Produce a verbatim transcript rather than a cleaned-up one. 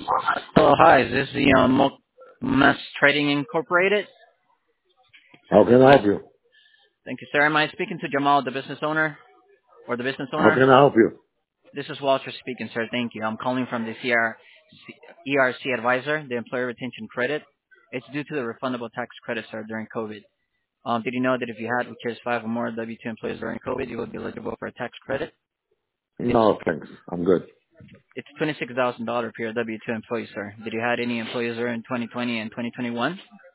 Oh, hi. Is this the um, Mo- Mass Trading Incorporated? How can I help you? Thank you, sir. Am I speaking to Jamal, the business owner, or the business How owner? can I help you? This is Walter speaking, sir. Thank you. I'm calling from the C R, E R C advisor, the Employer Retention Credit. It's due to the refundable tax credit, sir, during COVID. Um, did you know that if you had, which is five or more W two employees during COVID, you would be eligible for a tax credit? It's No, thanks. I'm good. it's twenty-six thousand dollars per your W two employee, sir. Did you had any employees during twenty twenty and twenty twenty-one?